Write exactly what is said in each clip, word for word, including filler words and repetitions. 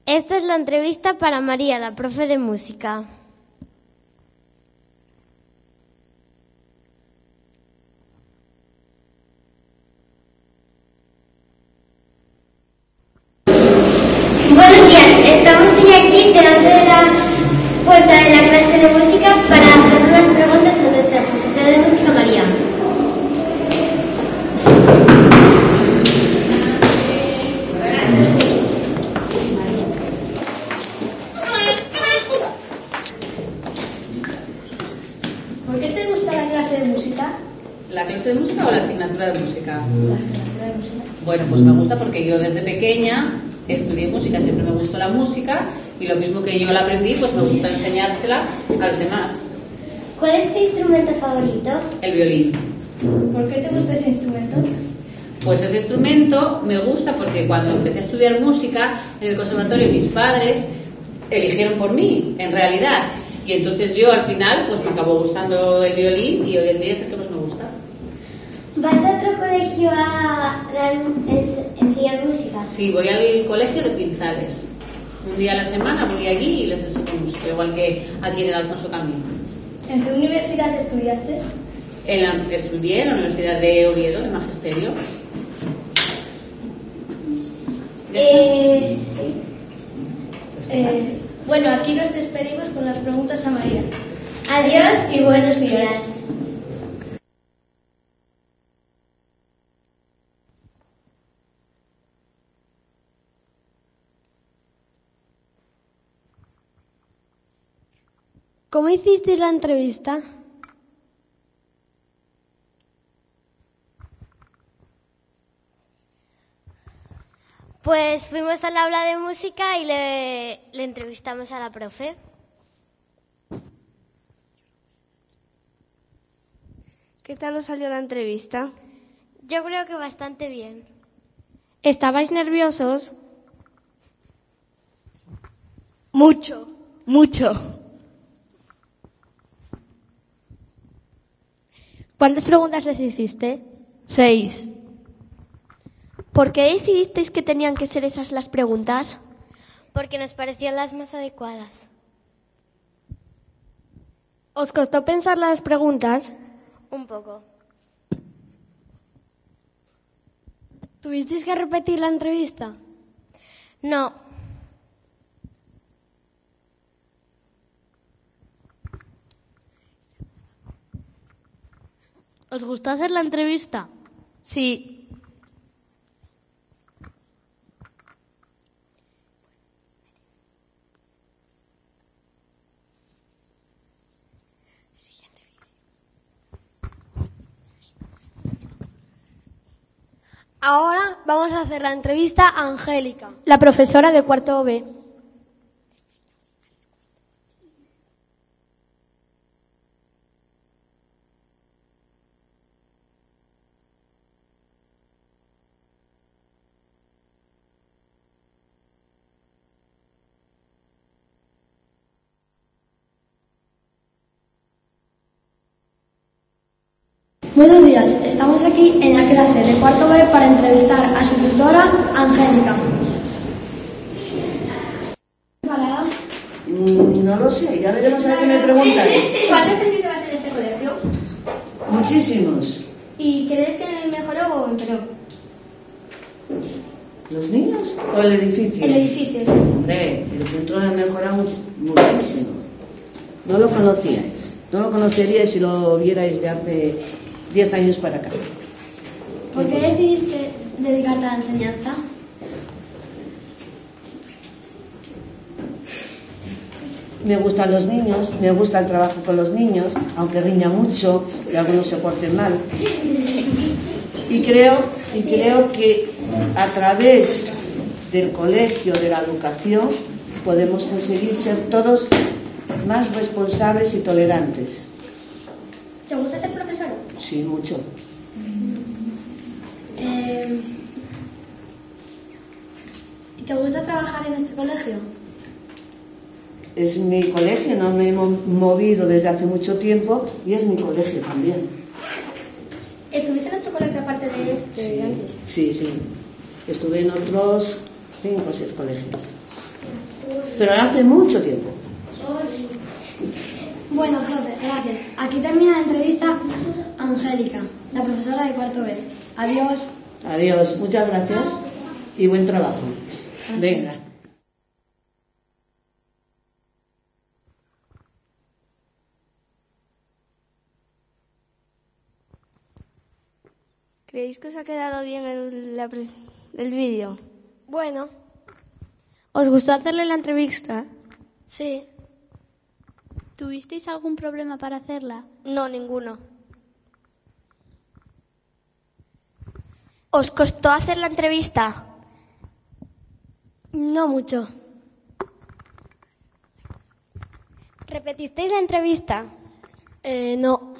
Esta es la entrevista para María, la profe de música. Buenos días, estamos hoy aquí delante de la puerta de la clase de música para hacer unas preguntas a nuestra profesora de música, María. ¿Por qué te gusta la clase de música? ¿La clase de música o la asignatura de música? La asignatura de música. Bueno, pues me gusta porque yo desde pequeña estudié música, siempre me gustó la música y lo mismo que yo la aprendí, pues me gusta enseñársela a los demás. ¿Cuál es tu instrumento favorito? El violín. ¿Por qué te gusta ese instrumento? Pues ese instrumento me gusta porque cuando empecé a estudiar música en el conservatorio mis padres eligieron por mí, en realidad. Y entonces yo al final pues me acabó gustando el violín y hoy en día es el que más me gusta. ¿Vas a otro colegio a dar, ens- enseñar música? Sí, voy al colegio de Pinzales. Un día a la semana voy allí y les enseño música, igual que aquí en el Alfonso Camino. ¿En qué universidad estudiaste? En la, estudié en la Universidad de Oviedo, de Magisterio. ¿Ya está? Eh, Eh, bueno, aquí nos despedimos con las preguntas a María. adiós y buenos días. ¿Cómo hicisteis la entrevista? Pues fuimos al aula de música y le, le entrevistamos a la profe. ¿Qué tal os salió la entrevista? Yo creo que bastante bien. ¿Estabais nerviosos? Mucho, mucho. ¿Cuántas preguntas les hiciste? Seis. ¿Por qué decidisteis que tenían que ser esas las preguntas? Porque nos parecían las más adecuadas. ¿Os costó pensar las preguntas? Un poco. ¿Tuvisteis que repetir la entrevista? No. ¿Os gustó hacer la entrevista? Sí. Ahora vamos a hacer la entrevista a Angélica. La profesora de cuarto B. Buenos días, estamos aquí en la clase de cuarto B para entrevistar a su tutora, Angélica. ¿Preparada? Mm, no lo sé, ya veremos a ver qué me preguntáis. ¿Cuántos años llevas en este colegio? Muchísimos. ¿Y crees que mejoró o empeoró? ¿Los niños o el edificio? El edificio. Hombre, el centro ha mejorado much- muchísimo. No lo conocíais. No lo conoceríais si lo vierais de hace diez años para acá. ¿Por qué decidiste dedicarte a la enseñanza? Me gustan los niños, me gusta el trabajo con los niños, aunque riña mucho y algunos se porten mal. Y creo, y creo que a través del colegio, de la educación, podemos conseguir ser todos más responsables y tolerantes. ¿Te gusta ser profesora? Sí, mucho. Eh, ¿Y te gusta trabajar en este colegio? Es mi colegio, no me he mo- movido desde hace mucho tiempo y es mi colegio también. ¿Estuviste en otro colegio aparte de este de antes? Sí, sí. Estuve en otros cinco o seis colegios. Pero hace mucho tiempo. Bueno, profe, gracias. Aquí termina la entrevista Angélica, la profesora de cuarto B. Adiós. Adiós, muchas gracias y buen trabajo. Venga. ¿Creéis que os ha quedado bien el, la pres- el vídeo? Bueno, ¿Os gustó hacerle la entrevista? sí. ¿Tuvisteis algún problema para hacerla? No, ninguno. ¿Os costó hacer la entrevista? No mucho. ¿Repetisteis la entrevista? Eh, no.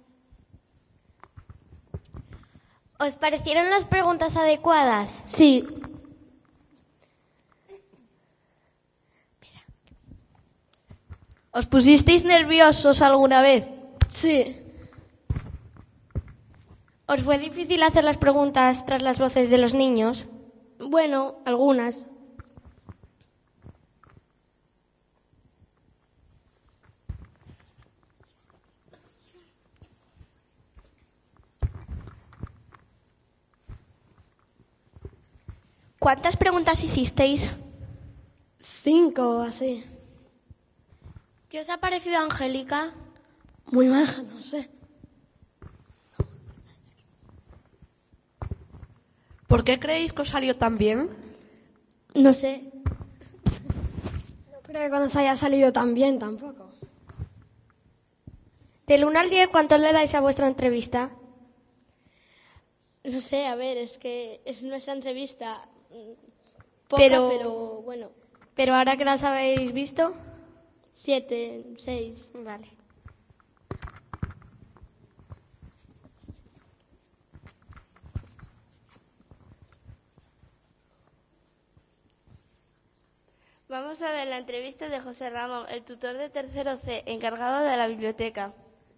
¿Os parecieron las preguntas adecuadas? Sí. ¿Os pusisteis nerviosos alguna vez? Sí. ¿Os fue difícil hacer las preguntas tras las voces de los niños? Bueno, algunas. ¿Cuántas preguntas hicisteis? Cinco o así. ¿Qué os ha parecido Angélica? Muy baja, no sé. ¿Por qué creéis que os salió tan bien? No sé. No creo que nos haya salido tan bien tampoco. Del uno al diez, ¿cuánto le dais a vuestra entrevista? No sé, a ver, es que es nuestra entrevista poca, Pero- pero, bueno, Pero ahora que las habéis visto, siete, seis. vale. Vamos a ver la entrevista de José Ramón, el tutor de tercero C, encargado de la biblioteca.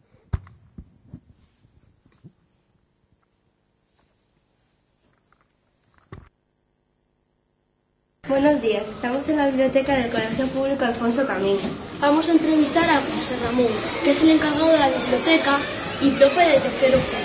Buenos días, estamos en la biblioteca del Colegio Público Alfonso Camín. Vamos a entrevistar a José Ramón, que es el encargado de la biblioteca y profe de tercero C.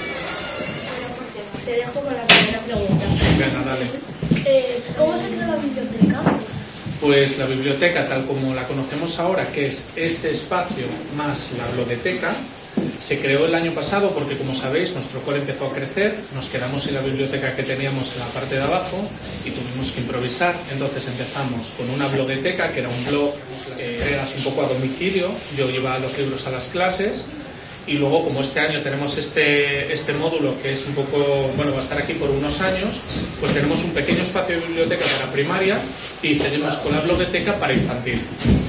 Te dejo con la primera pregunta. Venga, dale. Eh, ¿Cómo se creó la biblioteca? Pues la biblioteca, tal como la conocemos ahora, que es este espacio más la biblioteca, se creó el año pasado porque, como sabéis, nuestro cole empezó a crecer, nos quedamos sin la biblioteca que teníamos en la parte de abajo y tuvimos que improvisar. Entonces empezamos con una blogoteca, que era un blog, eh, entregas un poco a domicilio, yo llevaba los libros a las clases. Y luego, como este año tenemos este, este módulo que es un poco, bueno, va a estar aquí por unos años, pues tenemos un pequeño espacio de biblioteca para primaria y seguimos con la biblioteca para infantil.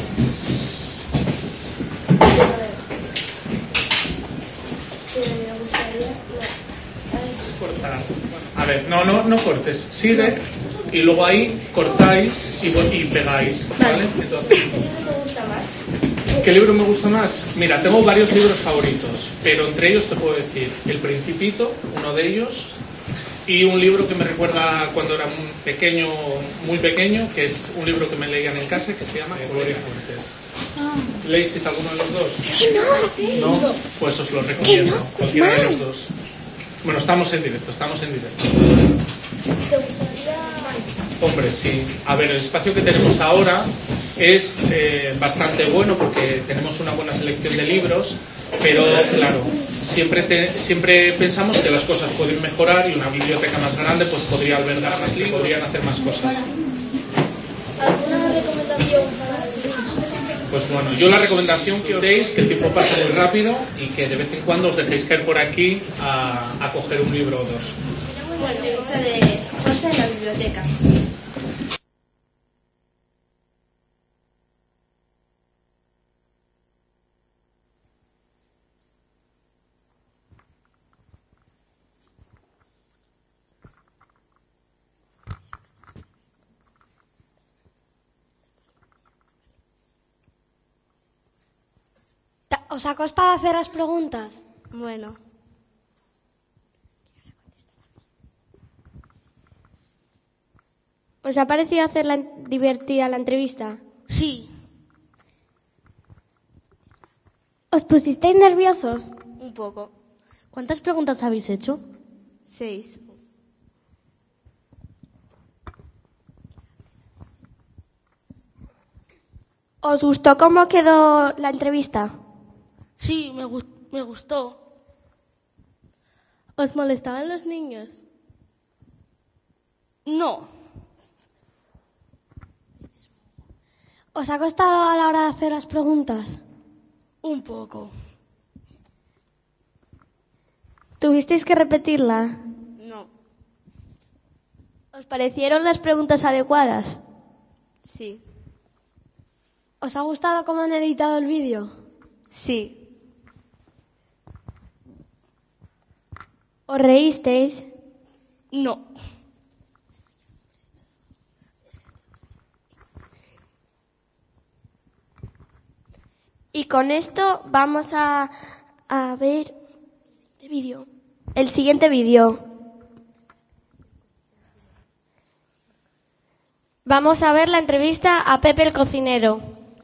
Cortar. A ver, no, no, no cortes, sigue y luego ahí cortáis y, y pegáis, ¿vale? Entonces, ¿qué libro me gusta más? Mira, tengo varios libros favoritos, pero entre ellos te puedo decir El Principito, uno de ellos, y un libro que me recuerda cuando era muy pequeño, muy pequeño, que es un libro que me leían en casa, que se llama Gloria Fuentes. ¿Leísteis alguno de los dos? No, ¿No? Pues os lo recomiendo, cualquiera de los dos. Bueno, estamos en directo, estamos en directo. Hombre, sí. A ver, el espacio que tenemos ahora es eh, bastante bueno porque tenemos una buena selección de libros, pero claro, siempre, te, siempre pensamos que las cosas pueden mejorar y una biblioteca más grande pues podría albergar más libros, podrían hacer más cosas. ¿Alguna recomendación para el libro? Pues bueno, yo la recomendación que os deis, que el tiempo pasa muy rápido y que de vez en cuando os dejéis caer por aquí a, a coger un libro o dos. La entrevista de José en la biblioteca. ¿Os ha costado hacer las preguntas? Bueno. ¿Os ha parecido hacerla divertida la entrevista? Sí. ¿Os pusisteis nerviosos? Un poco. ¿Cuántas preguntas habéis hecho? Seis. ¿Os gustó cómo quedó la entrevista? Sí, me, gu- me gustó. ¿Os molestaban los niños? No. ¿Os ha costado a la hora de hacer las preguntas? Un poco. ¿Tuvisteis que repetirla? No. ¿Os parecieron las preguntas adecuadas? Sí. ¿Os ha gustado cómo han editado el vídeo? Sí. ¿Os reísteis? No. Y con esto vamos a, a ver el vídeo. El siguiente vídeo. Vamos a ver la entrevista a Pepe el cocinero.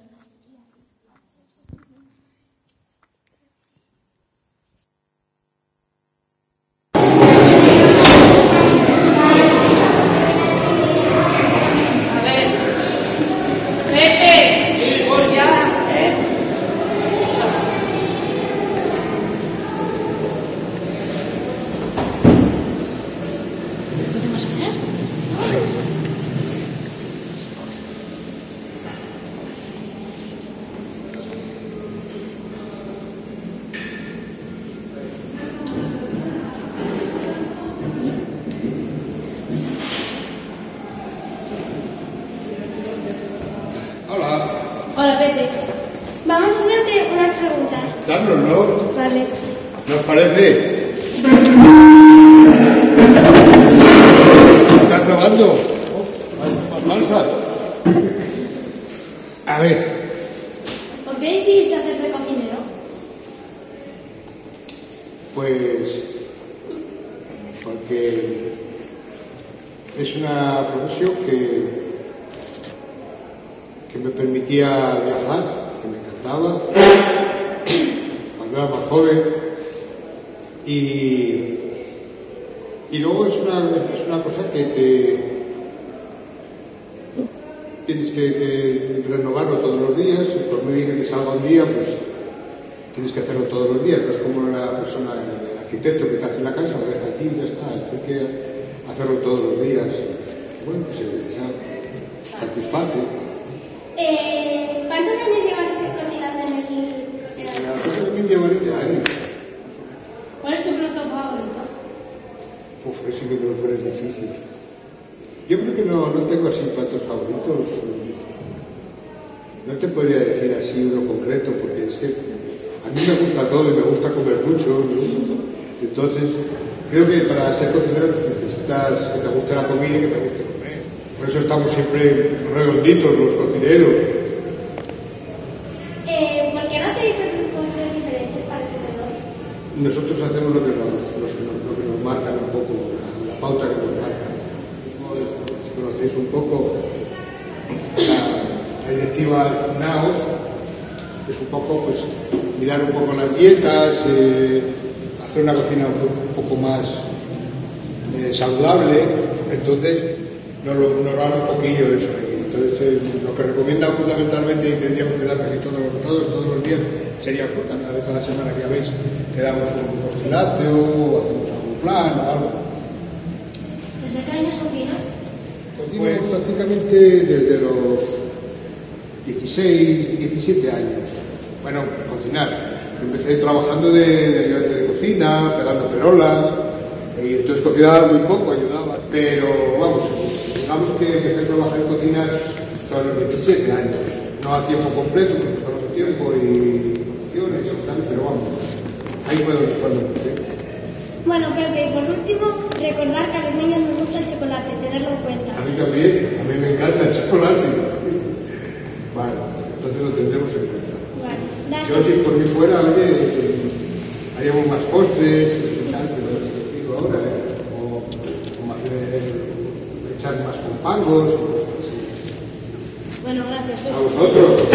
Hola, Pepe. Vamos a hacerte unas preguntas. Dárnoslo. Vale. ¿Nos parece? ¿Estás probando? Oh, falsa. A ver. ¿Por qué decidiste hacerte cocinero? Pues porque es una profesión que que me permitía viajar, que me encantaba cuando era más joven, y, y luego es una, es una cosa que te tienes que, que renovarlo todos los días, y por muy bien que te salga un día, pues tienes que hacerlo todos los días. No es como la persona, el arquitecto que te hace la casa, lo deja aquí y ya está. Hay que hacerlo todos los días. Bueno, pues ya satisface. Eh, ¿Cuántos años llevas cocinando en el cocinador? Yo también llevaré años. ¿Cuál es tu plato favorito? Uf, eso sí que me lo pones difícil. Yo creo que no, no tengo así platos favoritos. No te podría decir así uno concreto, porque es que a mí me gusta todo y me gusta comer mucho, ¿no? Entonces, creo que para ser cocinero necesitas que te guste la comida y que te guste comer. Por eso estamos siempre redonditos los cocineros. Eh, ¿Por qué no hacéis otros postres diferentes para el comedor? Nosotros hacemos lo que nos, lo que nos, lo que nos marcan un poco, la, la pauta que nos marcan. Si conocéis un poco la, la directiva NAOS, que es un poco, pues, mirar un poco las dietas, eh, hacer una cocina un poco, un poco más eh, saludable. Entonces nos lo, nos dan un poquillo eso. Entonces eh, lo que recomiendan fundamentalmente, y tendríamos que dar casi todos los todos, todos los días, sería fruta. Una vez a la semana, que ya veis, que damos un postiláteo o hacemos algún flan o algo. ¿Desde qué años cocinas? Pues prácticamente desde los dieciséis, diecisiete años. Bueno, cocinar. Empecé trabajando de, de ayudante de cocina, fregando perolas, y entonces cocinaba muy poco, ayudaba. Pero vamos, digamos que empecé a trabajar en cocina a los diecisiete años. No a tiempo completo, porque estamos a tiempo y opciones y tal, pero vamos, ahí fue donde, cuando empecé. Bueno, Pepe, por último, recordar que a los niños nos gusta el chocolate, tenerlo en cuenta. A mí también, a mí me encanta el chocolate. Vale, entonces lo tendremos en cuenta. Vale, yo, si por mí fuera, oye, haríamos más postres y tal, pero no sé qué digo ahora, ¿eh? o, o más, eh, echar más mangos. Bueno, gracias. A vosotros.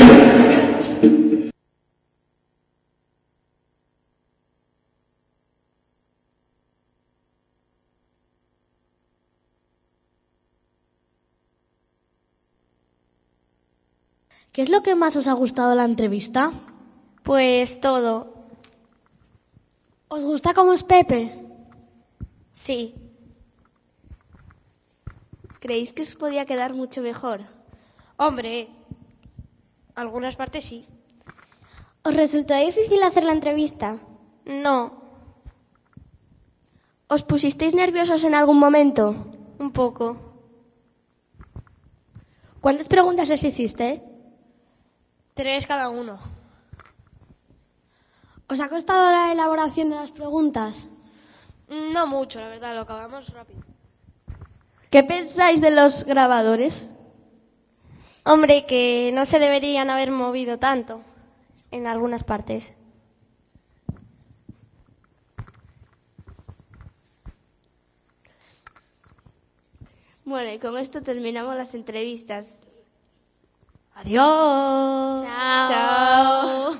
¿Qué es lo que más os ha gustado de la entrevista? Pues todo. ¿Os gusta cómo es Pepe? Sí. ¿Creéis que os podía quedar mucho mejor? Hombre, algunas partes sí. ¿Os resultó difícil hacer la entrevista? No. ¿Os pusisteis nerviosos en algún momento? Un poco. ¿Cuántas preguntas les hiciste? Tres cada uno. ¿Os ha costado la elaboración de las preguntas? No mucho, la verdad, lo acabamos rápido. ¿Qué pensáis de los grabadores? Hombre, que no se deberían haber movido tanto en algunas partes. Bueno, y con esto terminamos las entrevistas. Adiós. Chao. Chao.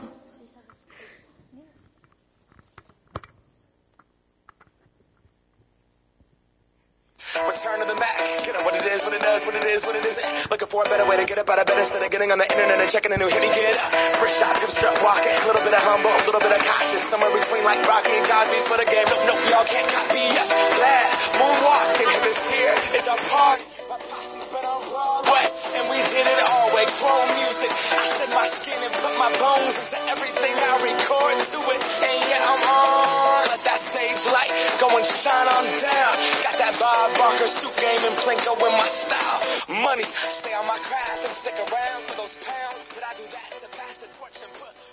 Return to the Mac. Get up what it is, what it does, what it is, what it isn't. Looking for a better way to get up out of bed instead of getting on the internet and checking a new hit. Me get up. First shot, hip strut walking. A little bit of humble, a little bit of cautious. Somewhere between like Rocky and Cosby's for the game. Nope, nope, y'all can't copy yet. Glad moonwalking. This here is our party. My posse's been on Broadway, and we did it all way. Chrome music. I shed my skin and put my bones into everything I record to it. And yeah, I'm on. Let that stage light go and shine on down. Got that Bob Barker suit game and Plinko in my style. Money, stay on my craft and stick around for those pounds. But I do that to pass the torch and put